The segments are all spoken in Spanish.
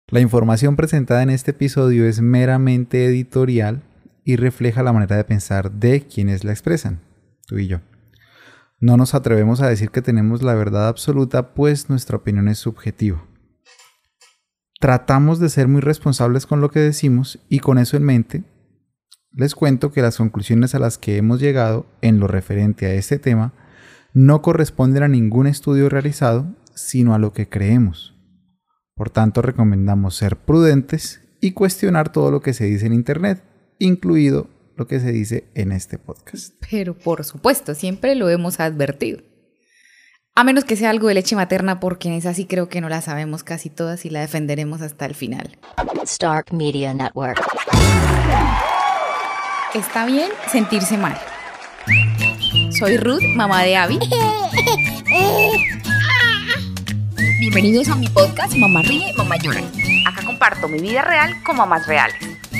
La información presentada en este episodio es meramente editorial y refleja la manera de pensar de quienes la expresan, tú y yo. No nos atrevemos a decir que tenemos la verdad absoluta, pues nuestra opinión es subjetiva. Tratamos de ser muy responsables con lo que decimos y con eso en mente, les cuento que las conclusiones a las que hemos llegado en lo referente a este tema no corresponden a ningún estudio realizado, sino a lo que creemos. Por tanto, recomendamos ser prudentes y cuestionar todo lo que se dice en Internet, incluido lo que se dice en este podcast. Pero por supuesto, siempre lo hemos advertido. A menos que sea algo de leche materna, porque esa sí creo que no la sabemos casi todas y la defenderemos hasta el final. Stark Media Network. Está bien sentirse mal. Soy Ruth, mamá de Abby. Bienvenidos a mi podcast Mamá Ríe, Mamá Llora. Acá comparto mi vida real con mamás reales.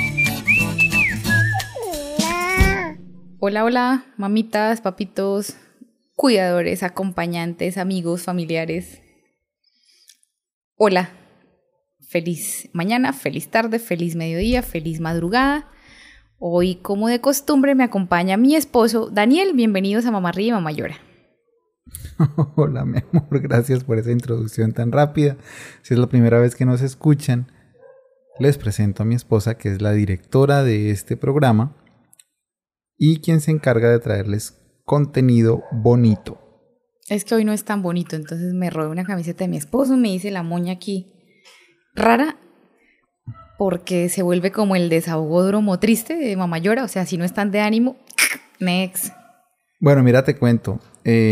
Hola, hola, mamitas, papitos, cuidadores, acompañantes, amigos, familiares. Hola. Feliz mañana, feliz tarde, feliz mediodía, feliz madrugada. Hoy, como de costumbre, me acompaña mi esposo, Daniel. Bienvenidos a Mamá Ríe, Mamá Llora. Hola, mi amor. Gracias por esa introducción tan rápida. Si es la primera vez que nos escuchan, les presento a mi esposa, que es la directora de este programa y quien se encarga de traerles contenido bonito. Es que hoy no es tan bonito, entonces me robé una camiseta de mi esposo, me hice la moña aquí rara, porque se vuelve como el desahogódromo triste de Mamá Llora. O sea, si no están de ánimo, next. Bueno, mira, te cuento.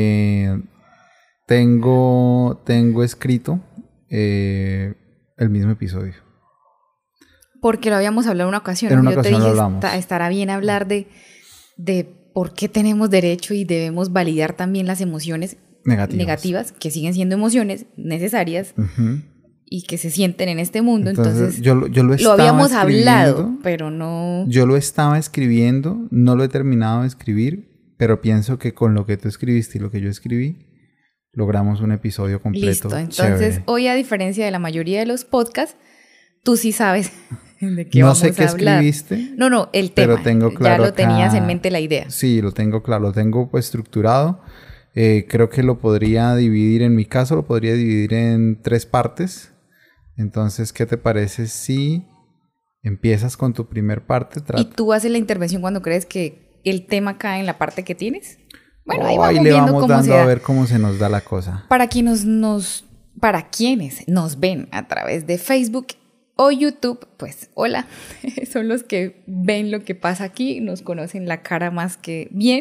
Tengo escrito el mismo episodio. Porque lo habíamos hablado en una ocasión. En una Yo ocasión te lo dije, hablamos. estará bien hablar de por qué tenemos derecho y debemos validar también las emociones negativas, que siguen siendo emociones necesarias. Uh-huh. Y que se sienten en este mundo. Entonces yo lo habíamos hablado, pero no... Yo lo estaba escribiendo, no lo he terminado de escribir, pero pienso que con lo que tú escribiste y lo que yo escribí, logramos un episodio completo. Listo, entonces chévere. Hoy, a diferencia de la mayoría de los podcasts, tú sí sabes de qué no vamos sé qué a hablar. escribiste. No, el tema. Pero tengo claro ya lo tenías en mente la idea. Sí, lo tengo claro, lo tengo pues estructurado. Creo que lo podría dividir, en mi caso, lo podría dividir en 3 partes. Entonces, ¿qué te parece si empiezas con tu primer parte? ¿Y tú haces la intervención cuando crees que el tema cae en la parte que tienes? Bueno, ahí ahí vamos le viendo vamos cómo dando se da. A ver cómo se nos da la cosa. Para quienes nos ven a través de Facebook o YouTube, pues hola, son los que ven lo que pasa aquí, nos conocen la cara más que bien.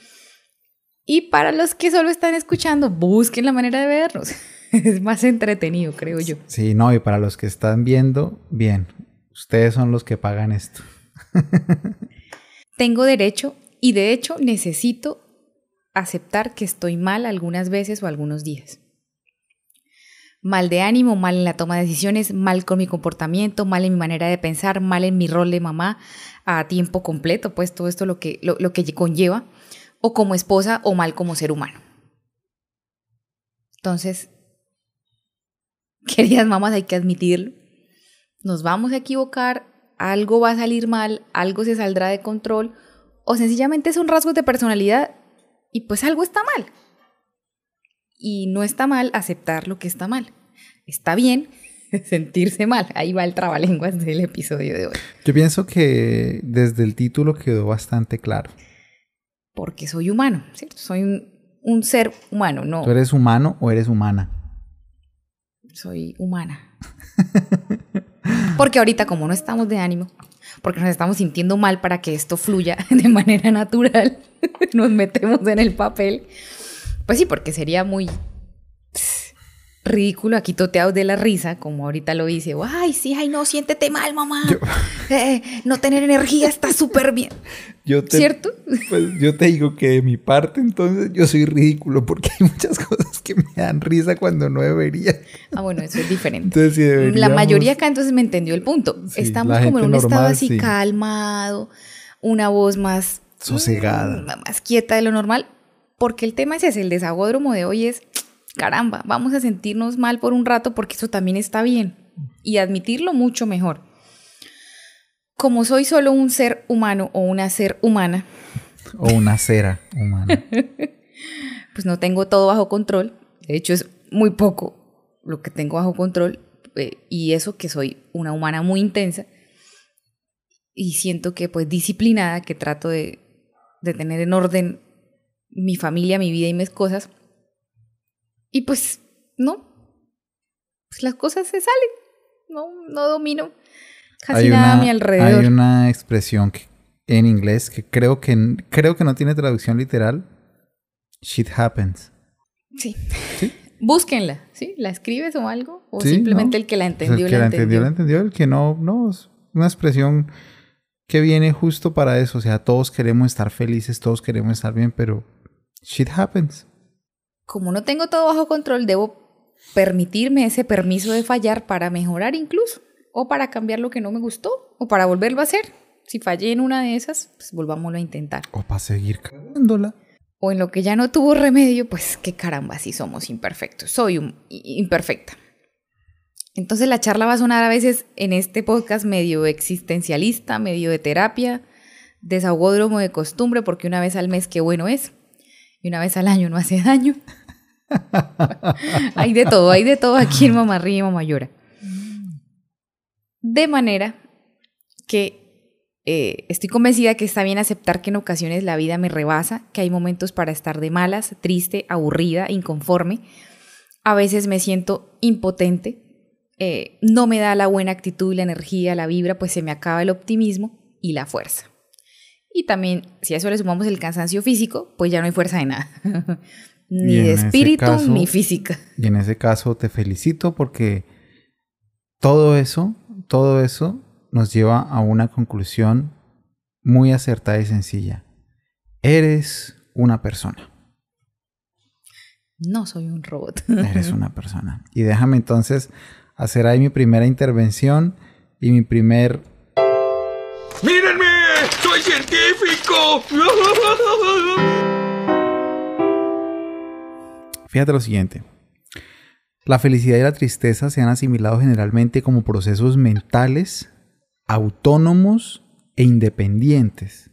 Y para los que solo están escuchando, busquen la manera de vernos. Es más entretenido, creo yo. Sí, no, y para los que están viendo, bien, ustedes son los que pagan esto. Tengo derecho y de hecho necesito aceptar que estoy mal algunas veces o algunos días. Mal de ánimo, mal en la toma de decisiones, mal con mi comportamiento, mal en mi manera de pensar, mal en mi rol de mamá a tiempo completo, pues todo esto lo que conlleva, o como esposa o mal como ser humano. Entonces, queridas mamás, hay que admitirlo. Nos vamos a equivocar, algo va a salir mal, algo se saldrá de control, o sencillamente son rasgos de personalidad y pues algo está mal. Y no está mal aceptar lo que está mal. Está bien sentirse mal. Ahí va el trabalenguas del episodio de hoy. Yo pienso que desde el título quedó bastante claro. Porque soy humano, ¿cierto? Soy un ser humano, no. ¿Tú eres humano o eres humana? Soy humana. Porque ahorita, como no estamos de ánimo, porque nos estamos sintiendo mal para que esto fluya de manera natural, nos metemos en el papel. Pues sí, porque sería muy ridículo aquí toteados de la risa, como ahorita lo hice. Ay, sí, ay, no, siéntete mal, mamá. No tener energía está súper bien. ¿Cierto? Pues yo te digo que de mi parte, entonces, yo soy ridículo porque hay muchas cosas que me dan risa cuando no debería. Ah, bueno, eso es diferente. Entonces, sí deberíamos... La mayoría acá entonces me entendió el punto. Sí, estamos como en un normal, estado así sí, calmado, una voz más... sosegada. Más quieta de lo normal. Porque el tema es ese, el desahogódromo de hoy es... Caramba, vamos a sentirnos mal por un rato porque eso también está bien. y admitirlo mucho mejor. Como soy solo un ser humano o una ser humana. O una cera humana. Pues no tengo todo bajo control. De hecho, es muy poco lo que tengo bajo control. Y eso que soy una humana muy intensa. Y siento que pues disciplinada, que trato de tener en orden mi familia, mi vida y mis cosas. Y pues no. Pues las cosas se salen. No domino casi nada a mi alrededor. Hay una expresión en inglés que creo que no tiene traducción literal. Shit happens. Sí. ¿Sí? Búsquenla, ¿sí? ¿La escribes o algo? ¿O sí, simplemente no. el que la entendió, Pues el que la entendió. El que no, es una expresión que viene justo para eso. O sea, todos queremos estar felices, todos queremos estar bien, pero shit happens. Como no tengo todo bajo control, debo permitirme ese permiso de fallar para mejorar incluso. O para cambiar lo que no me gustó. O para volverlo a hacer. Si fallé en una de esas, pues volvámoslo a intentar. O para seguir cagándola. O en lo que ya no tuvo remedio, pues qué caramba, si somos imperfectos. Soy imperfecta. Entonces la charla va a sonar a veces en este podcast medio existencialista, medio de terapia, desahogódromo de costumbre, porque una vez al mes qué bueno es, y una vez al año no hace daño. Hay de todo aquí en Mamá Ríe y Mamá Llora. De manera que estoy convencida que está bien aceptar que en ocasiones la vida me rebasa, que hay momentos para estar de malas, triste, aburrida, inconforme. A veces me siento impotente, no me da la buena actitud, la energía, la vibra, pues se me acaba el optimismo y la fuerza. Y también, si a eso le sumamos el cansancio físico, pues ya no hay fuerza de nada. Ni de espíritu, ni física. Y en ese caso te felicito porque todo eso nos lleva a una conclusión muy acertada y sencilla. Eres una persona. No soy un robot. Eres una persona. Y déjame entonces hacer ahí mi primera intervención y mi primer... ¡Mírenme! ¡Soy científico! Fíjate lo siguiente. La felicidad y la tristeza se han asimilado generalmente como procesos mentales autónomos e independientes.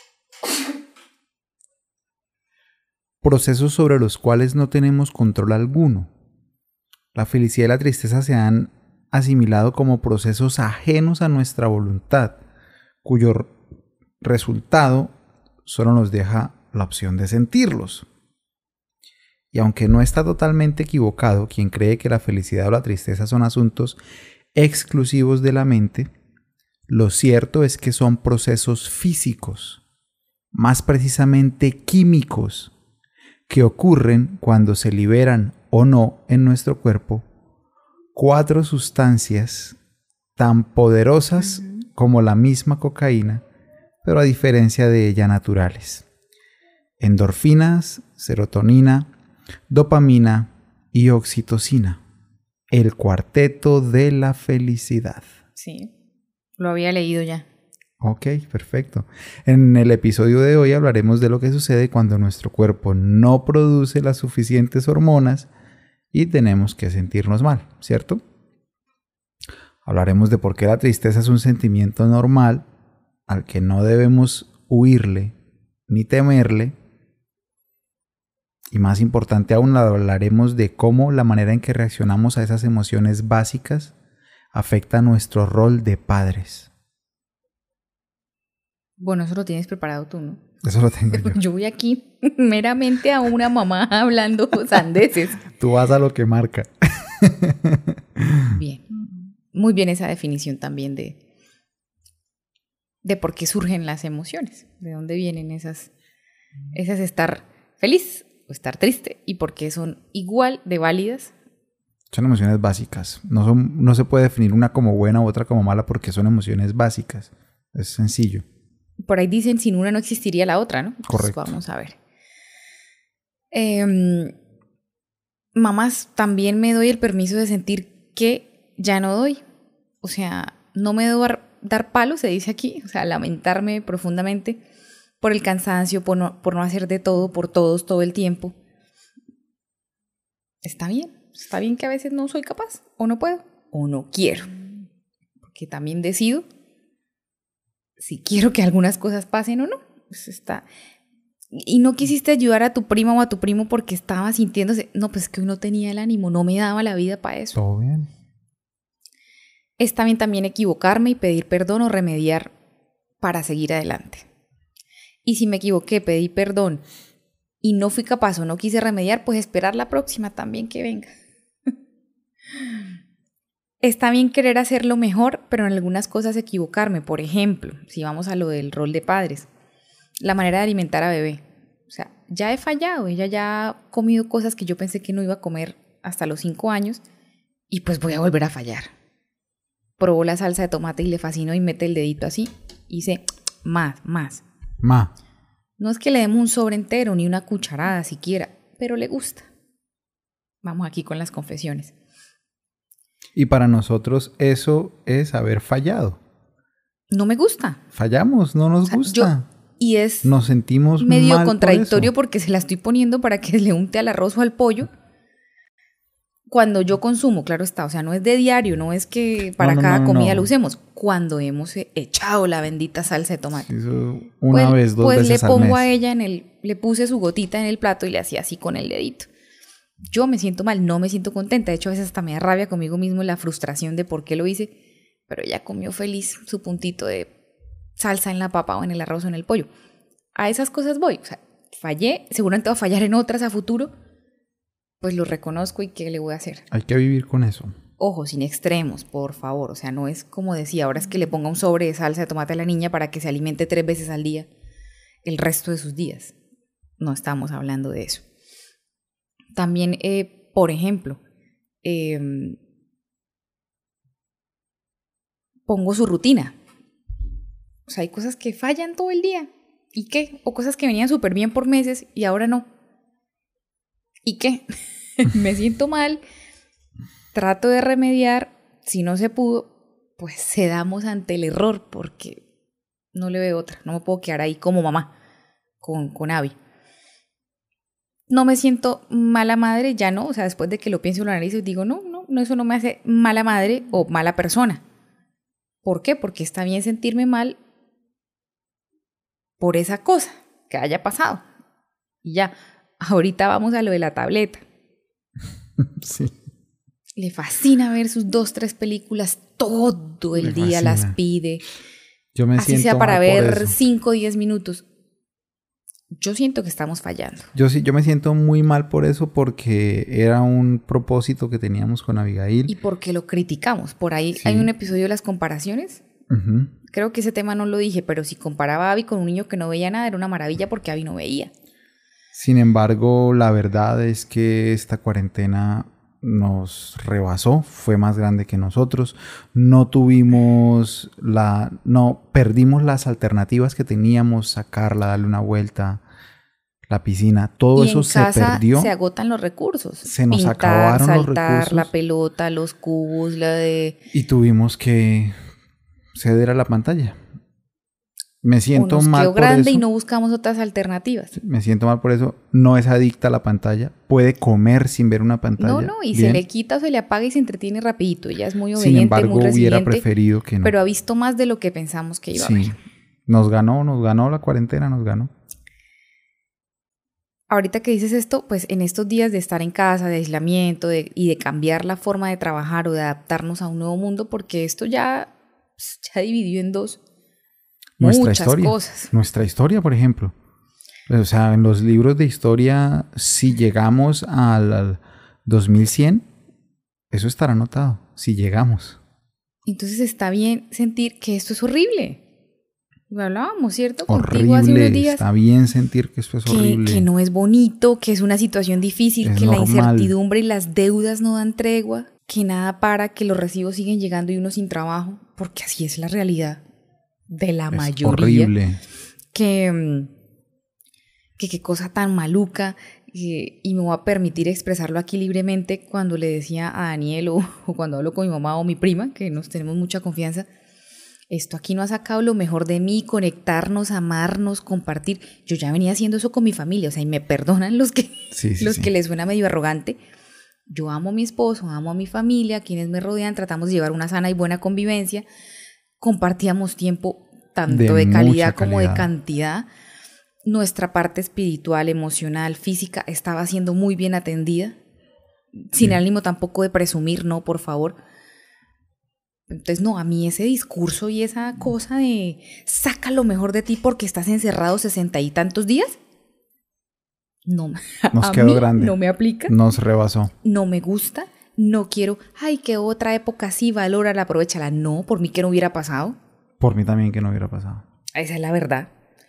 Procesos sobre los cuales no tenemos control alguno. La felicidad y la tristeza se han asimilado como procesos ajenos a nuestra voluntad, cuyo resultado solo nos deja la opción de sentirlos. Y aunque no está totalmente equivocado quien cree que la felicidad o la tristeza son asuntos exclusivos de la mente, lo cierto es que son procesos físicos, más precisamente químicos, que ocurren cuando se liberan o no en nuestro cuerpo 4 sustancias tan poderosas como la misma cocaína, pero a diferencia de ella naturales. Endorfinas, serotonina, dopamina y oxitocina. El cuarteto de la felicidad. Sí. Lo había leído ya. Ok, perfecto. En el episodio de hoy hablaremos de lo que sucede cuando nuestro cuerpo no produce las suficientes hormonas y tenemos que sentirnos mal, ¿cierto? Hablaremos de por qué la tristeza es un sentimiento normal al que no debemos huirle ni temerle. Y más importante aún, hablaremos de cómo la manera en que reaccionamos a esas emociones básicas afecta nuestro rol de padres. Bueno, eso lo tienes preparado tú, ¿no? Eso lo tengo yo. Yo voy aquí meramente a una mamá hablando sandeces. Tú vas a lo que marca. Bien. Muy bien esa definición también de por qué surgen las emociones. De dónde vienen esas estar feliz o estar triste y por qué son igual de válidas. Son emociones básicas. No se puede definir una como buena u otra como mala porque son emociones básicas. Es sencillo. Por ahí dicen, sin una no existiría la otra, ¿no? Entonces, correcto. Vamos a ver. Mamás, también me doy el permiso de sentir que ya no doy. O sea, no me debo dar palo, se dice aquí. O sea, lamentarme profundamente por el cansancio, por no hacer de todo, por todos, todo el tiempo. Está bien que a veces no soy capaz, o no puedo, o no quiero. porque también decido si quiero que algunas cosas pasen o no. Pues está... Y no quisiste ayudar a tu prima o a tu primo porque estaba sintiéndose, no, pues es que hoy no tenía el ánimo, no me daba la vida para eso. Todo bien. Está bien también equivocarme y pedir perdón o remediar para seguir adelante. Y si me equivoqué, pedí perdón y no fui capaz o no quise remediar, pues esperar la próxima también que venga. Está bien querer hacerlo mejor, pero en algunas cosas equivocarme. Por ejemplo, si vamos a lo del rol de padres, la manera de alimentar a bebé. O sea, ya he fallado, ella ya ha comido cosas que yo pensé que no iba a comer hasta los 5 años y pues voy a volver a fallar. Probó la salsa de tomate y le fascinó y mete el dedito así y dice, más. Ma. No es que le demos un sobre entero ni una cucharada siquiera, pero le gusta. Vamos aquí con las confesiones. Y para nosotros eso es haber fallado. No me gusta. Fallamos, no nos gusta. Y es nos sentimos medio mal contradictorio por eso. porque se la estoy poniendo para que le unte al arroz o al pollo. Cuando yo consumo, claro está, o sea, no es de diario, no es que para cada comida lo usemos. Cuando hemos echado la bendita salsa de tomate. Eso una vez, dos pues veces le al pongo mes. a ella le puse su gotita en el plato y le hacía así con el dedito. Yo me siento mal, no me siento contenta. De hecho, a veces hasta me da rabia conmigo mismo la frustración de por qué lo hice. Pero ella comió feliz su puntito de salsa en la papa o en el arroz o en el pollo. A esas cosas voy. O sea, fallé, seguramente voy a fallar en otras a futuro. Pues lo reconozco y ¿qué le voy a hacer? Hay que vivir con eso. Ojo, sin extremos, por favor. O sea, no es como decía, ahora es que le ponga un sobre de salsa de tomate a la niña para que se alimente 3 veces al día el resto de sus días. No estamos hablando de eso. También, por ejemplo, pongo su rutina. O sea, hay cosas que fallan todo el día. ¿Y qué? O cosas que venían súper bien por meses y ahora no. ¿Y qué? Me siento mal, trato de remediar, si no se pudo, pues cedamos ante el error porque no le veo otra, no me puedo quedar ahí como mamá con Abby. No me siento mala madre, ya no, o sea, después de que lo pienso y lo analizo y digo, no, eso no me hace mala madre o mala persona. ¿Por qué? Porque está bien sentirme mal por esa cosa que haya pasado. Y ya, ahorita vamos a lo de la tableta. Sí. Le fascina ver sus 2, 3 películas todo el día, las pide. Yo me así siento sea para mal por ver eso. 5 o 10 minutos. Yo siento que estamos fallando. Yo me siento muy mal por eso porque era un propósito que teníamos con Abigail. Y porque lo criticamos. Por ahí Sí. hay un episodio de las comparaciones. Uh-huh. Creo que ese tema no lo dije, pero si comparaba a Abby con un niño que no veía nada, era una maravilla porque Abby no veía. Sin embargo, la verdad es que esta cuarentena nos rebasó, fue más grande que nosotros. Perdimos las alternativas que teníamos, sacarla, darle una vuelta, la piscina, todo y eso en se casa perdió. se agotan los recursos. Se nos Pintar, acabaron los saltar, recursos. la pelota, los cubos, Y tuvimos que ceder a la pantalla. Me siento o nos mal quedó por grande eso. y no buscamos otras alternativas. Me siento mal por eso. No es adicta a la pantalla. Puede comer sin ver una pantalla. No, y Bien. se le quita o se le apaga y se entretiene rapidito. Ella es muy Sin obediente, embargo, muy hubiera resiliente, preferido que no. pero ha visto más de lo que pensamos que iba a Sí. ver. Nos ganó la cuarentena, nos ganó. Ahorita que dices esto, pues en estos días de estar en casa, de aislamiento y de cambiar la forma de trabajar o de adaptarnos a un nuevo mundo, porque esto ya dividió en dos muchas cosas. Nuestra historia, por ejemplo. O sea, en los libros de historia, si llegamos al 2100, eso estará anotado. Si llegamos. Entonces está bien sentir que esto es horrible. Lo hablábamos, ¿cierto? Contigo hace Horrible. unos días. Está bien sentir que esto es horrible. Que no es bonito, que es una situación difícil, Es que la normal. incertidumbre y las deudas no dan tregua, que nada para, que los recibos siguen llegando y uno sin trabajo, porque así es la realidad de la Es mayoría. horrible. Que qué cosa tan maluca, y me voy a permitir expresarlo aquí libremente cuando le decía a Daniel o cuando hablo con mi mamá o mi prima, que nos tenemos mucha confianza. Esto aquí no ha sacado lo mejor de mí, conectarnos, amarnos, compartir. Yo ya venía haciendo eso con mi familia, o sea, y me perdonan los que Sí. les suena medio arrogante. Yo amo a mi esposo, amo a mi familia, quienes me rodean, tratamos de llevar una sana y buena convivencia, compartíamos tiempo tanto de calidad como de cantidad. Nuestra parte espiritual, emocional, física estaba siendo muy bien atendida, sin ánimo tampoco de presumir, no, por favor. Entonces, no, a mí ese discurso y esa cosa de saca lo mejor de ti porque estás encerrado 60 y tantos días, no, nos a quedó mí grande. No me aplica. Nos rebasó. No me gusta, no quiero, ay, que otra época sí, valórala, aprovechala. No, por mí que no hubiera pasado. Por mí también que no hubiera pasado. Esa es la verdad.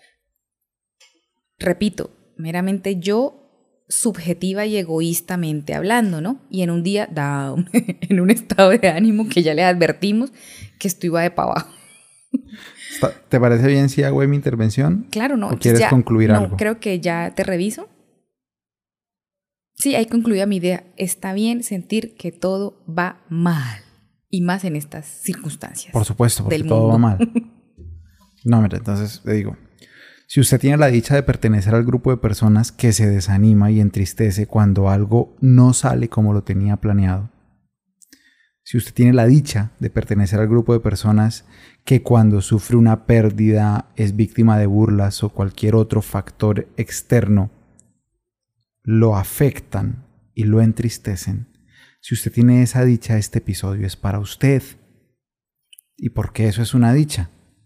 Repito, meramente yo, subjetiva y egoístamente hablando, ¿no? Y en un día, down, en un estado de ánimo que ya le advertimos que esto iba de para abajo. ¿Te parece bien si hago mi intervención? Claro, no. ¿O quieres ya, concluir algo? No, creo que ya te reviso. Sí, ahí concluía mi idea. Está bien sentir que todo va mal. Y más en estas circunstancias. Por supuesto, porque del todo mundo. va mal. No, mira, entonces le digo, si usted tiene la dicha de pertenecer al grupo de personas que se desanima y entristece cuando algo no sale como lo tenía planeado, si usted tiene la dicha de pertenecer al grupo de personas que cuando sufre una pérdida es víctima de burlas o cualquier otro factor externo lo afectan y lo entristecen, si usted tiene esa dicha, este episodio es para usted. ¿Y por qué eso es una dicha?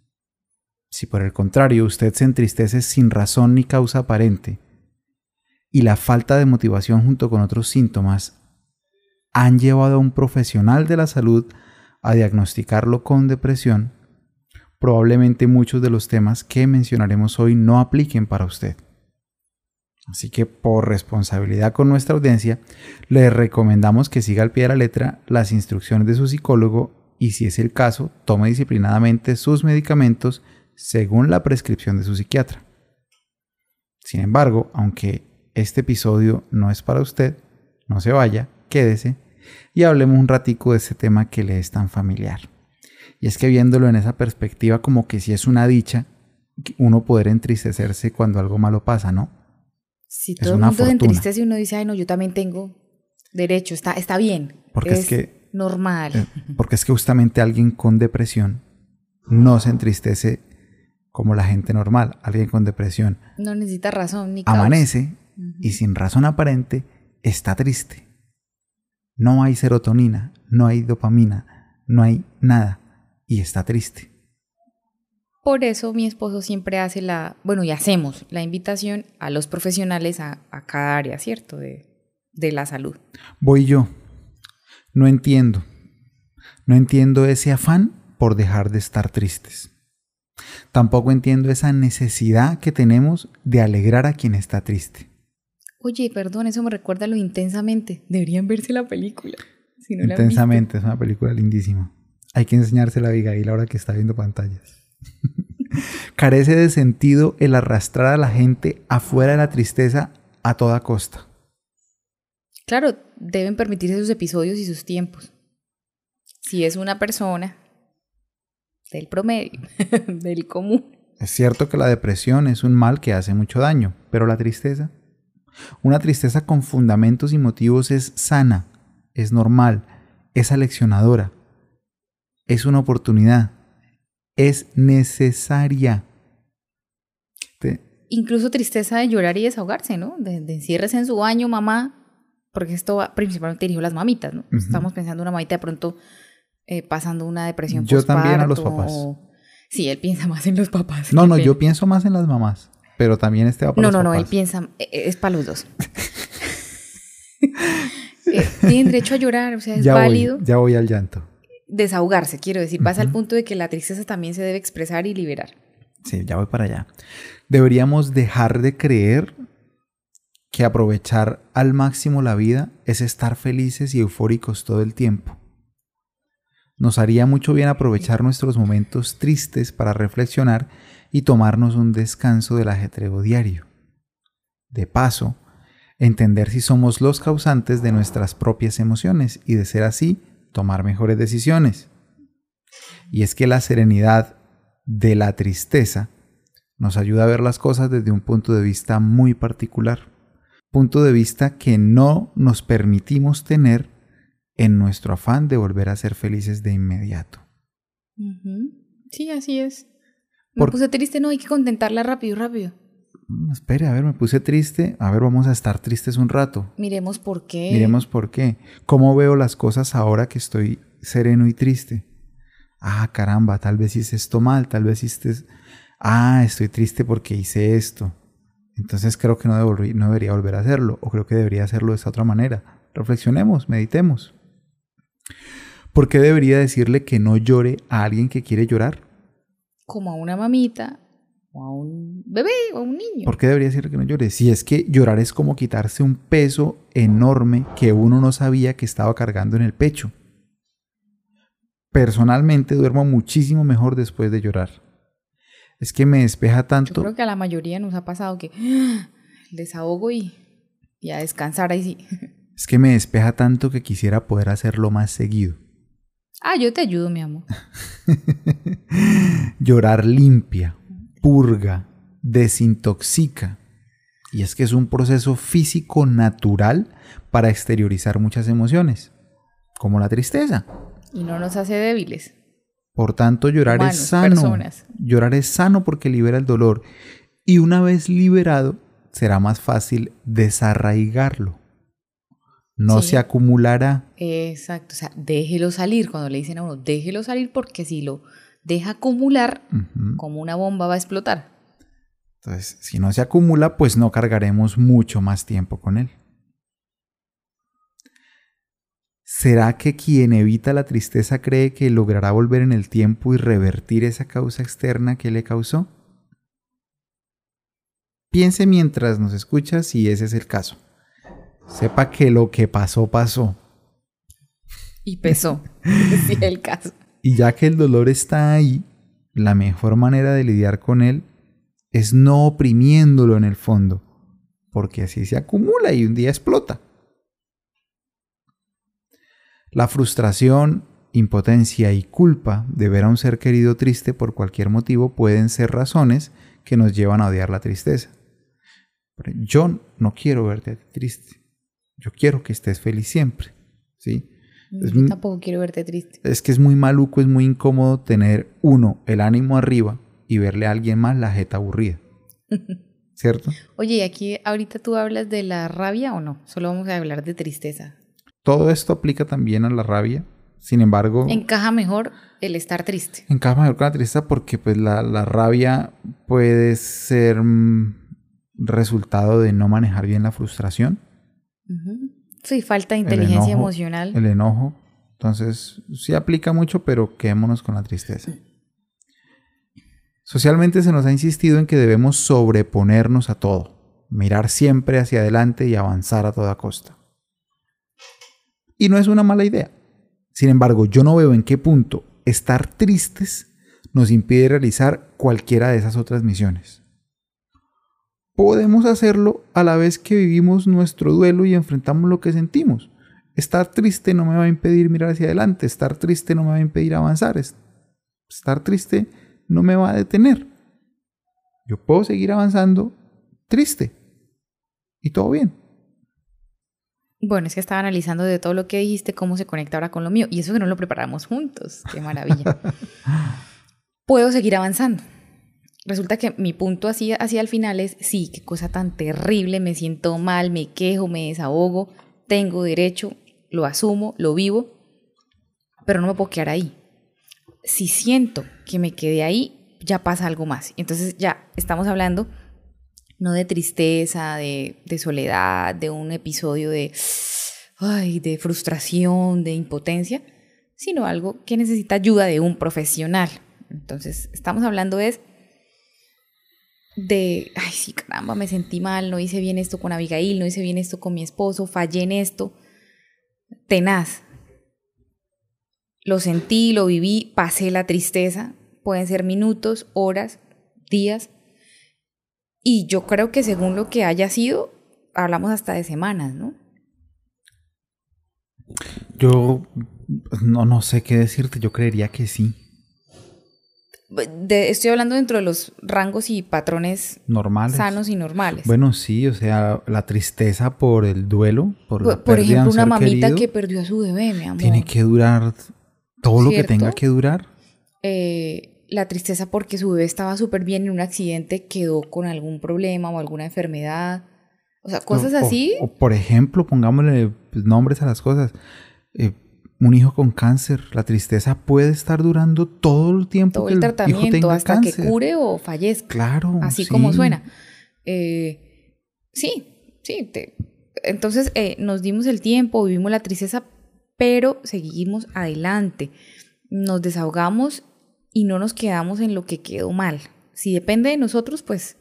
Si por el contrario usted se entristece sin razón ni causa aparente y la falta de motivación junto con otros síntomas han llevado a un profesional de la salud a diagnosticarlo con depresión, probablemente muchos de los temas que mencionaremos hoy no apliquen para usted. Así que por responsabilidad con nuestra audiencia, le recomendamos que siga al pie de la letra las instrucciones de su psicólogo y, si es el caso, tome disciplinadamente sus medicamentos según la prescripción de su psiquiatra. Sin embargo, aunque este episodio no es para usted, no se vaya, quédese y hablemos un ratico de este tema que le es tan familiar. Y es que viéndolo en esa perspectiva, como que sí es una dicha uno poder entristecerse cuando algo malo pasa, ¿no? Si todo el mundo se entristece y uno dice, ay no, yo también tengo derecho, está bien, porque es que, normal. Porque es que justamente alguien con depresión no se entristece como la gente normal. Alguien con depresión no necesita razón ni causa. Amanece y sin razón aparente está triste. No hay serotonina, no hay dopamina, no hay nada y está triste. Por eso mi esposo siempre hace y hacemos la invitación a los profesionales a cada área, ¿cierto? De la salud. Voy yo. No entiendo ese afán por dejar de estar tristes. Tampoco entiendo esa necesidad que tenemos de alegrar a quien está triste. Oye, perdón, eso me recuerda lo Intensamente. Deberían verse la película. Si no Intensamente, la han visto. es una película lindísima. Hay que enseñársela a Abigail ahora que está viendo pantallas. Carece de sentido el arrastrar a la gente afuera de la tristeza a toda costa. Claro, deben permitirse sus episodios y sus tiempos. Si es una persona del promedio, del común. Es cierto que la depresión es un mal que hace mucho daño, pero la tristeza, una tristeza con fundamentos y motivos, es sana, es normal, es aleccionadora, es una oportunidad, es necesaria. Incluso tristeza de llorar y desahogarse, ¿no? De enciérrese en su baño, mamá, porque esto va principalmente dirigido a las mamitas, ¿no? Uh-huh. Estamos pensando en una mamita de pronto pasando una depresión Yo también a los papás. Sí, él piensa más en los papás. No, yo pienso más en las mamás, pero también va para los papás. No, él piensa, es para los dos. Tienen derecho a llorar, o sea, es válido. Ya voy al llanto. Desahogarse, quiero decir, pasa al punto de que la tristeza también se debe expresar y liberar. Sí, ya voy para allá. Deberíamos dejar de creer que aprovechar al máximo la vida es estar felices y eufóricos todo el tiempo. Nos haría mucho bien aprovechar nuestros momentos tristes para reflexionar y tomarnos un descanso del ajetreo diario. De paso, entender si somos los causantes de nuestras propias emociones y, de ser así, tomar mejores decisiones. Y es que la serenidad de la tristeza nos ayuda a ver las cosas desde un punto de vista muy particular. punto de vista que no nos permitimos tener en nuestro afán de volver a ser felices de inmediato. Sí, así es. Me puse triste, no, hay que contentarla rápido. Espere, a ver, me puse triste. A ver, vamos a estar tristes un rato. Miremos por qué. Miremos por qué. ¿Cómo veo las cosas ahora que estoy sereno y triste? Ah, caramba, tal vez hice esto mal, tal vez hice... estoy triste porque hice esto. Entonces creo que no debería volver a hacerlo, o creo que debería hacerlo de esa otra manera. Reflexionemos, meditemos. ¿Por qué debería decirle que no llore a alguien que quiere llorar? Como a una mamita, o a un bebé, o a un niño. ¿Por qué debería decirle que no llore? Si es que llorar es como quitarse un peso enorme que uno no sabía que estaba cargando en el pecho. Personalmente duermo muchísimo mejor después de llorar. Es que me despeja tanto. Yo creo que a la mayoría nos ha pasado que el desahogo y a descansar ahí sí. Es que me despeja tanto que quisiera poder hacerlo más seguido. Yo te ayudo, mi amor. Llorar limpia, purga, desintoxica. Y es que es un proceso físico natural para exteriorizar muchas emociones, como la tristeza. Y no nos hace débiles. Por tanto, llorar Humanos, es sano. Personas. Llorar es sano porque libera el dolor. Y una vez liberado, será más fácil desarraigarlo. No se acumulará. Exacto. O sea, déjelo salir. Cuando le dicen a uno, déjelo salir porque si lo deja acumular, como una bomba va a explotar. Entonces, si no se acumula, pues no cargaremos mucho más tiempo con él. ¿Será que quien evita la tristeza cree que logrará volver en el tiempo y revertir esa causa externa que le causó? Piense mientras nos escucha si ese es el caso. Sepa que lo que pasó, pasó. Y pesó, si es el caso. Y ya que el dolor está ahí, la mejor manera de lidiar con él es no oprimiéndolo en el fondo, porque así se acumula y un día explota. La frustración, impotencia y culpa de ver a un ser querido triste por cualquier motivo pueden ser razones que nos llevan a odiar la tristeza. Pero yo no quiero verte triste. Yo quiero que estés feliz siempre. ¿Sí? Yo tampoco quiero verte triste. Es que es muy maluco, es muy incómodo tener el ánimo arriba y verle a alguien más la jeta aburrida. ¿Cierto? Oye, ¿y aquí ahorita tú hablas de la rabia o no? Solo vamos a hablar de tristeza. Todo esto aplica también a la rabia. Sin embargo... Encaja mejor el estar triste. Encaja mejor con la tristeza porque pues, la rabia puede ser resultado de no manejar bien la frustración. Sí, falta de inteligencia emocional. El enojo. Entonces, sí aplica mucho, pero quedémonos con la tristeza. Socialmente se nos ha insistido en que debemos sobreponernos a todo, mirar siempre hacia adelante y avanzar a toda costa. Y no es una mala idea. Sin embargo, yo no veo en qué punto estar tristes nos impide realizar cualquiera de esas otras misiones. Podemos hacerlo a la vez que vivimos nuestro duelo y enfrentamos lo que sentimos. Estar triste no me va a impedir mirar hacia adelante. Estar triste no me va a impedir avanzar. Estar triste no me va a detener. Yo puedo seguir avanzando triste. Y todo bien. Bueno, es que estaba analizando de todo lo que dijiste, cómo se conecta ahora con lo mío. Y eso que no lo preparamos juntos. ¡Qué maravilla! Puedo seguir avanzando. Resulta que mi punto hacia el final es, sí, qué cosa tan terrible, me siento mal, me quejo, me desahogo, tengo derecho, lo asumo, lo vivo, pero no me puedo quedar ahí. Si siento que me quedé ahí, ya pasa algo más. Entonces ya estamos hablando no de tristeza, de soledad, de un episodio de frustración, de impotencia, sino algo que necesita ayuda de un profesional. Entonces estamos hablando de, sí, caramba, me sentí mal, no hice bien esto con Abigail, no hice bien esto con mi esposo, fallé en esto. Tenaz. Lo sentí, lo viví, pasé la tristeza. Pueden ser minutos, horas, días. Y yo creo que según lo que haya sido, hablamos hasta de semanas, ¿no? Yo no sé qué decirte, yo creería que sí. Estoy hablando dentro de los rangos y patrones Normales. sanos y normales. Bueno, sí, o sea, la tristeza por el duelo, por la Por pérdida de ejemplo, un una ser mamita querido, que perdió a su bebé, mi amor. tiene que durar todo lo que ¿Cierto? tenga que durar. La tristeza porque su bebé estaba súper bien y en un accidente quedó con algún problema o alguna enfermedad. O sea, cosas así. O, por ejemplo, pongámosle nombres a las cosas. Un hijo con cáncer, la tristeza puede estar durando todo el tiempo todo que el hijo tratamiento tenga hasta cáncer. que cure o fallezca. Claro, Así sí. como suena. Sí. Entonces nos dimos el tiempo, vivimos la tristeza, pero seguimos adelante. Nos desahogamos y no nos quedamos en lo que quedó mal. Si depende de nosotros, pues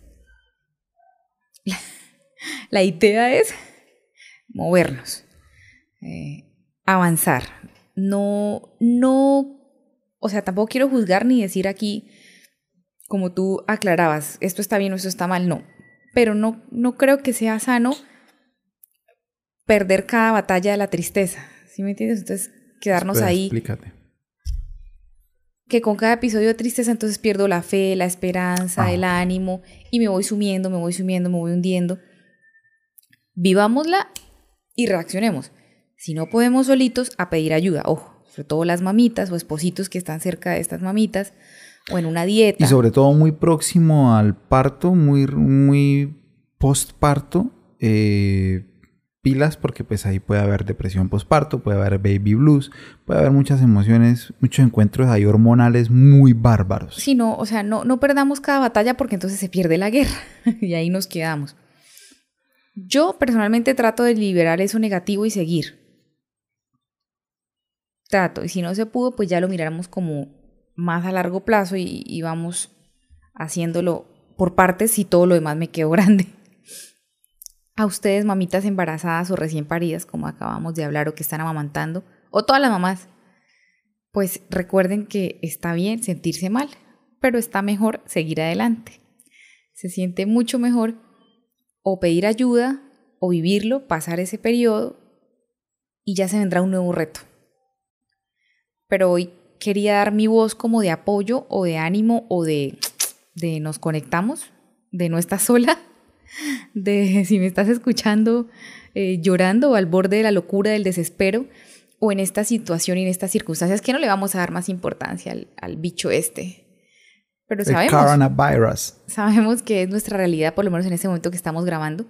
la idea es movernos, avanzar. No, o sea, tampoco quiero juzgar ni decir aquí, como tú aclarabas, esto está bien o esto está mal, no. Pero no creo que sea sano perder cada batalla de la tristeza, ¿sí me entiendes? Entonces, quedarnos Espera, ahí. Explícate. Que con cada episodio de tristeza entonces pierdo la fe, la esperanza, el ánimo y me voy sumiendo, me voy hundiendo. Vivámosla y reaccionemos. Si no podemos solitos, a pedir ayuda. Ojo, sobre todo las mamitas o espositos que están cerca de estas mamitas o en una dieta. Y sobre todo muy próximo al parto, muy postparto, pilas, porque pues ahí puede haber depresión postparto, puede haber baby blues, puede haber muchas emociones, muchos encuentros ahí hormonales muy bárbaros. Sí, no, o sea, no perdamos cada batalla porque entonces se pierde la guerra y ahí nos quedamos. Yo personalmente trato de liberar eso negativo y seguir. Y si no se pudo, pues ya lo miráramos como más a largo plazo y vamos haciéndolo por partes si todo lo demás me quedó grande. A ustedes, mamitas embarazadas o recién paridas, como acabamos de hablar, o que están amamantando, o todas las mamás, pues recuerden que está bien sentirse mal, pero está mejor seguir adelante. Se siente mucho mejor o pedir ayuda o vivirlo, pasar ese periodo y ya se vendrá un nuevo reto. Pero hoy quería dar mi voz como de apoyo o de ánimo o de nos conectamos, de no estás sola, de si me estás escuchando llorando o al borde de la locura, del desespero, o en esta situación y en estas circunstancias que no le vamos a dar más importancia al bicho este. Pero El coronavirus. Sabemos que es nuestra realidad, por lo menos en ese momento que estamos grabando,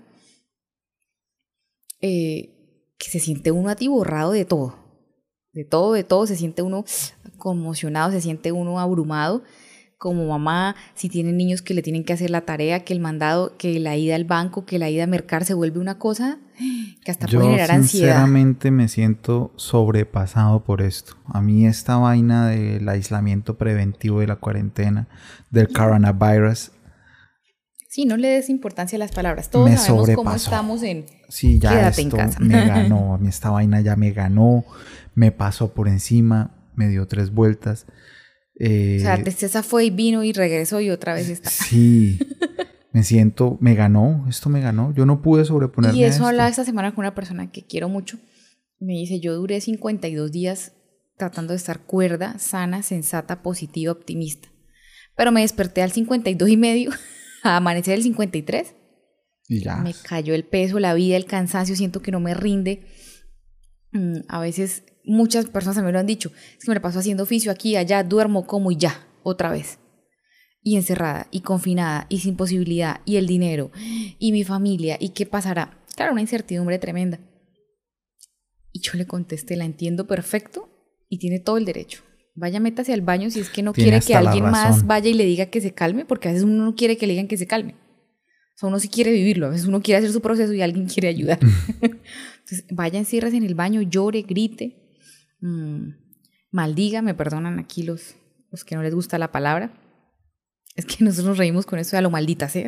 que se siente uno atiborrado de todo. De todo, se siente uno conmocionado, se siente uno abrumado. Como mamá, si tienen niños que le tienen que hacer la tarea, que el mandado, que la ida al banco, que la ida a mercar se vuelve una cosa que hasta puede generar ansiedad. Yo sinceramente me siento sobrepasado por esto. A mí esta vaina del aislamiento preventivo de la cuarentena, del coronavirus. Sí, no le des importancia a las palabras. Todos sabemos cómo estamos en sí, ya quédate esto en casa. Me ganó, a mí esta vaina ya me ganó, me pasó por encima, me dio 3 vueltas. O sea, la tristeza fue y vino y regresó y otra vez está. Sí, me ganó, esto me ganó. Yo no pude sobreponerme a esto. Y eso hablaba esta semana con una persona que quiero mucho. Me dice, yo duré 52 días tratando de estar cuerda, sana, sensata, positiva, optimista. Pero me desperté al 52 y medio, a amanecer el 53. Y ya. Me cayó el peso, la vida, el cansancio, siento que no me rinde. A veces muchas personas me lo han dicho, es que me la paso haciendo oficio aquí, allá, duermo, como y ya, otra vez. Y encerrada, y confinada, y sin posibilidad, y el dinero, y mi familia, y qué pasará. Claro, una incertidumbre tremenda. Y yo le contesté, la entiendo perfecto y tiene todo el derecho. Vaya, métase al baño si es que no quiere que alguien más vaya y le diga que se calme, porque a veces uno no quiere que le digan que se calme. O sea, uno sí quiere vivirlo, a veces uno quiere hacer su proceso y alguien quiere ayudar. Entonces, vaya, enciérrese en el baño, llore, grite, maldiga, me perdonan aquí los que no les gusta la palabra. Es que nosotros nos reímos con eso de a lo maldita sea.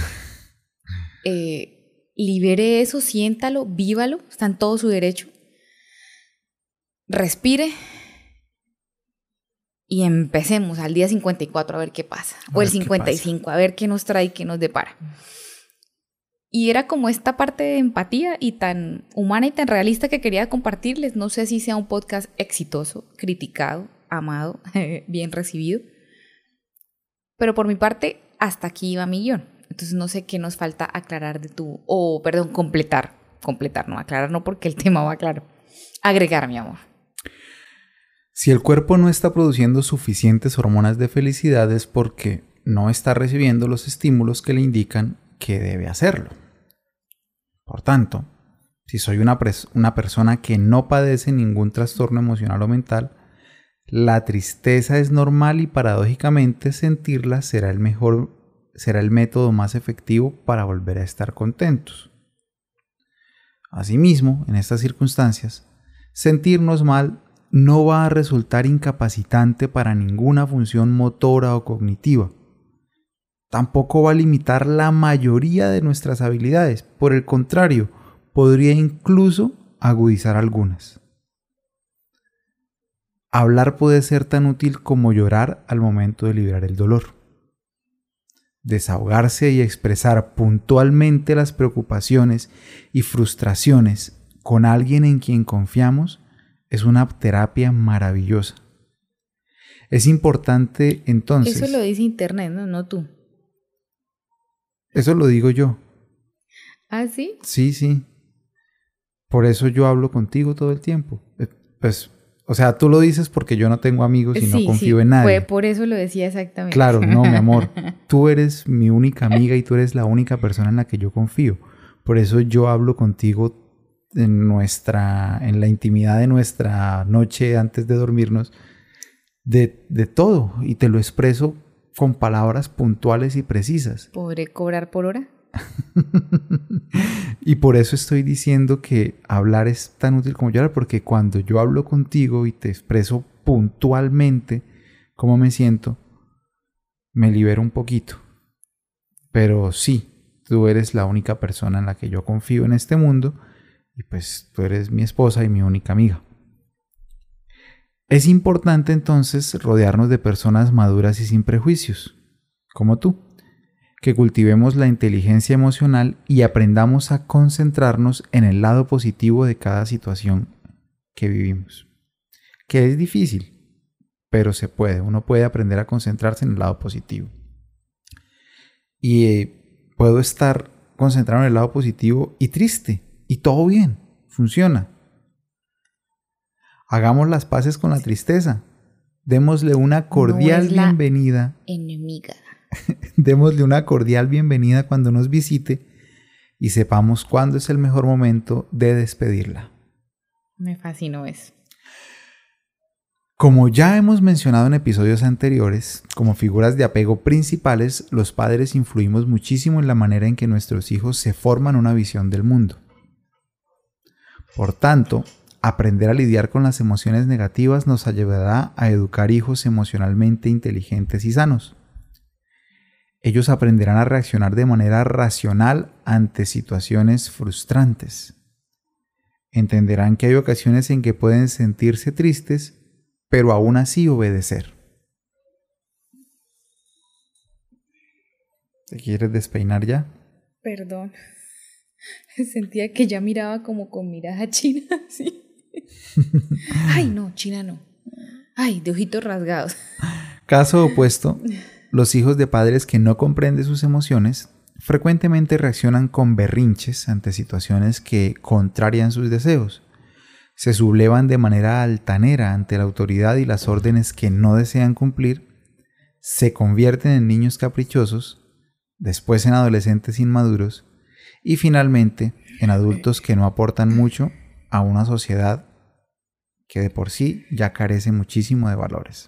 Libere eso, siéntalo, vívalo, está en todo su derecho. Respire y empecemos al día 54 a ver qué pasa. O el 55, a ver qué nos trae, qué nos depara. Y era como esta parte de empatía y tan humana y tan realista que quería compartirles. No sé si sea un podcast exitoso, criticado, amado, bien recibido. Pero por mi parte, hasta aquí iba mi guión. Entonces no sé qué nos falta aclarar completar, no, aclarar no porque el tema va claro. Agregar, mi amor. Si el cuerpo no está produciendo suficientes hormonas de felicidad es porque no está recibiendo los estímulos que le indican que debe hacerlo. Por tanto, si soy una persona que no padece ningún trastorno emocional o mental, la tristeza es normal y paradójicamente sentirla será el método más efectivo para volver a estar contentos. Asimismo, en estas circunstancias, sentirnos mal no va a resultar incapacitante para ninguna función motora o cognitiva. Tampoco va a limitar la mayoría de nuestras habilidades. Por el contrario, podría incluso agudizar algunas. Hablar puede ser tan útil como llorar al momento de liberar el dolor. Desahogarse y expresar puntualmente las preocupaciones y frustraciones con alguien en quien confiamos es una terapia maravillosa. Es importante entonces... Eso lo dice internet, ¿no? No tú. Eso lo digo yo. ¿Ah, sí? Sí. Por eso yo hablo contigo todo el tiempo. Pues, o sea, tú lo dices porque yo no tengo amigos y no confío en nadie. Por eso lo decía exactamente. Claro, no, mi amor. Tú eres mi única amiga y tú eres la única persona en la que yo confío. Por eso yo hablo contigo en la intimidad de nuestra noche antes de dormirnos de todo y te lo expreso con palabras puntuales y precisas. ¿Podré cobrar por hora? Y por eso estoy diciendo que hablar es tan útil como llorar, porque cuando yo hablo contigo y te expreso puntualmente cómo me siento, me libero un poquito. Pero sí, tú eres la única persona en la que yo confío en este mundo y pues tú eres mi esposa y mi única amiga. Es importante entonces rodearnos de personas maduras y sin prejuicios, como tú, que cultivemos la inteligencia emocional y aprendamos a concentrarnos en el lado positivo de cada situación que vivimos. Que es difícil, pero se puede. Uno puede aprender a concentrarse en el lado positivo. Y puedo estar concentrado en el lado positivo y triste. Y todo bien, funciona. Hagamos las paces con la tristeza. Démosle una cordial bienvenida. Enemiga. Démosle una cordial bienvenida cuando nos visite y sepamos cuándo es el mejor momento de despedirla. Me fascinó eso. Como ya hemos mencionado en episodios anteriores, como figuras de apego principales, los padres influimos muchísimo en la manera en que nuestros hijos se forman una visión del mundo. Por tanto, aprender a lidiar con las emociones negativas nos ayudará a educar hijos emocionalmente inteligentes y sanos. Ellos aprenderán a reaccionar de manera racional ante situaciones frustrantes. Entenderán que hay ocasiones en que pueden sentirse tristes, pero aún así obedecer. ¿Te quieres despeinar ya? Perdón. Sentía que ya miraba como con mirada china, sí. Ay, no, china no. Ay, de ojitos rasgados. Caso opuesto, los hijos de padres que no comprenden sus emociones frecuentemente reaccionan con berrinches ante situaciones que contrarian sus deseos. Se sublevan de manera altanera ante la autoridad y las órdenes que no desean cumplir, se convierten en niños caprichosos, después en adolescentes inmaduros y finalmente en adultos que no aportan mucho a una sociedad que de por sí ya carece muchísimo de valores.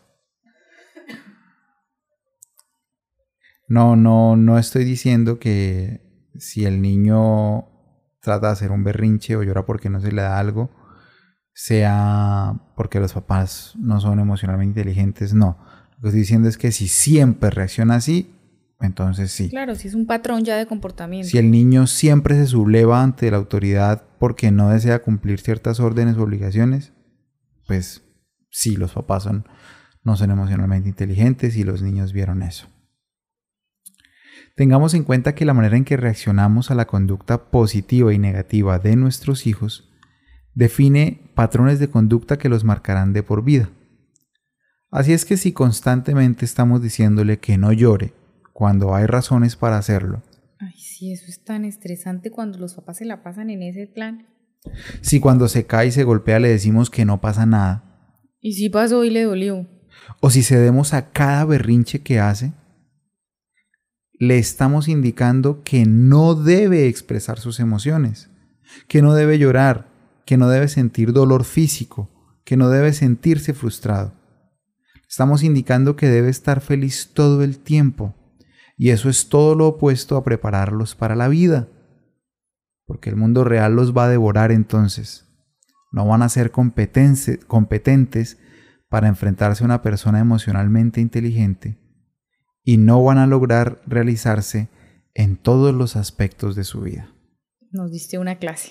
No estoy diciendo que si el niño trata de hacer un berrinche o llora porque no se le da algo, sea porque los papás no son emocionalmente inteligentes, no. Lo que estoy diciendo es que si siempre reacciona así, entonces sí. Claro, si es un patrón ya de comportamiento. Si el niño siempre se subleva ante la autoridad porque no desea cumplir ciertas órdenes o obligaciones, pues sí, los papás no son emocionalmente inteligentes y los niños vieron eso. Tengamos en cuenta que la manera en que reaccionamos a la conducta positiva y negativa de nuestros hijos define patrones de conducta que los marcarán de por vida. Así es que si constantemente estamos diciéndole que no llore cuando hay razones para hacerlo, Ay, sí, eso es tan estresante cuando los papás se la pasan en ese plan. si cuando se cae y se golpea le decimos que no pasa nada, Y si pasó y le dolió. o si cedemos a cada berrinche que hace, le estamos indicando que no debe expresar sus emociones, que no debe llorar, que no debe sentir dolor físico, que no debe sentirse frustrado. Estamos indicando que debe estar feliz todo el tiempo, y eso es todo lo opuesto a prepararlos para la vida, porque el mundo real los va a devorar entonces. No van a ser competentes para enfrentarse a una persona emocionalmente inteligente y no van a lograr realizarse en todos los aspectos de su vida. Nos diste una clase.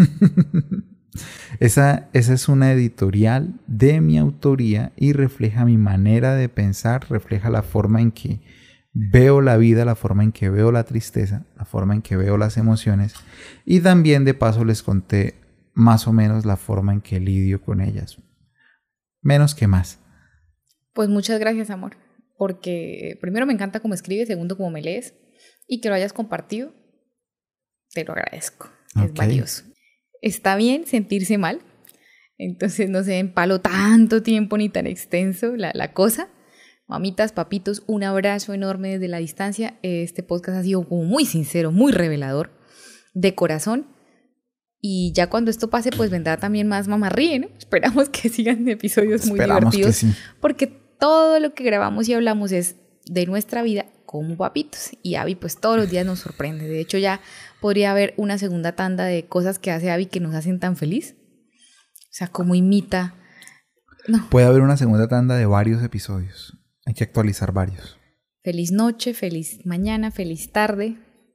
Esa es una editorial de mi autoría y refleja mi manera de pensar, refleja la forma en que veo la vida, la forma en que veo la tristeza, la forma en que veo las emociones, y también de paso les conté más o menos la forma en que lidio con ellas. Menos que más. Pues muchas gracias, amor, porque primero me encanta cómo escribes, segundo cómo me lees, y que lo hayas compartido, te lo agradezco, es valioso. Está bien sentirse mal, entonces no se empalo tanto tiempo ni tan extenso la cosa. Mamitas, papitos, un abrazo enorme desde la distancia. Este podcast ha sido como muy sincero, muy revelador, de corazón. Y ya cuando esto pase, pues vendrá también más Mamá Ríe, ¿no? Esperamos que sigan episodios muy divertidos. Que sí. Porque todo lo que grabamos y hablamos es de nuestra vida como papitos. Y Abby pues todos los días nos sorprende. De hecho ya podría haber una segunda tanda de cosas que hace Abby que nos hacen tan feliz. O sea, cómo imita. No. Puede haber una segunda tanda de varios episodios. Hay que actualizar varios. Feliz noche, feliz mañana, feliz tarde.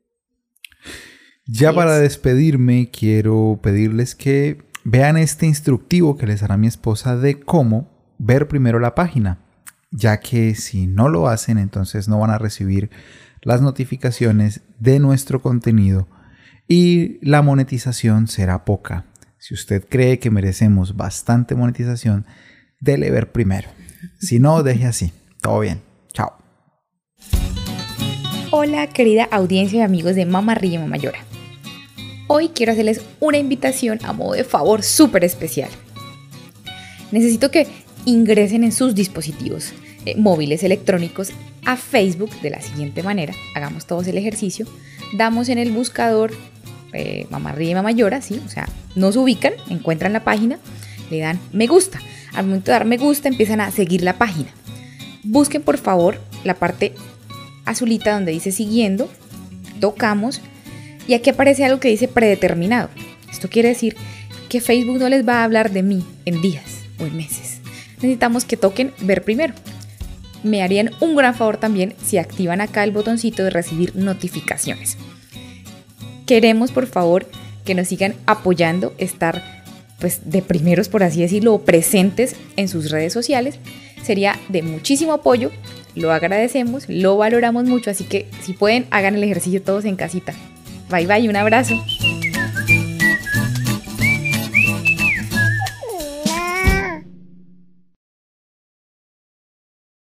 Ya para despedirme, quiero pedirles que vean este instructivo que les hará mi esposa de cómo ver primero la página, ya que si no lo hacen, entonces no van a recibir las notificaciones de nuestro contenido y la monetización será poca. Si usted cree que merecemos bastante monetización, dele ver primero. Si no, deje así. Todo bien. Chao. Hola, querida audiencia y amigos de Mamá Ríe, Mamá Llora. Hoy quiero hacerles una invitación a modo de favor súper especial. Necesito que ingresen en sus dispositivos móviles electrónicos a Facebook de la siguiente manera. Hagamos todos el ejercicio. Damos en el buscador Mamá Ríe, Mamá Llora, ¿sí? O sea, nos ubican, encuentran la página, le dan me gusta. Al momento de dar me gusta empiezan a seguir la página. Busquen por favor la parte azulita donde dice siguiendo, tocamos y aquí aparece algo que dice predeterminado. Esto quiere decir que Facebook no les va a hablar de mí en días o en meses. Necesitamos que toquen ver primero. Me harían un gran favor también si activan acá el botoncito de recibir notificaciones. Queremos por favor que nos sigan apoyando, estar pues de primeros, por así decirlo, presentes en sus redes sociales. Sería de muchísimo apoyo, lo agradecemos, lo valoramos mucho, así que si pueden, hagan el ejercicio todos en casita. Bye bye, un abrazo.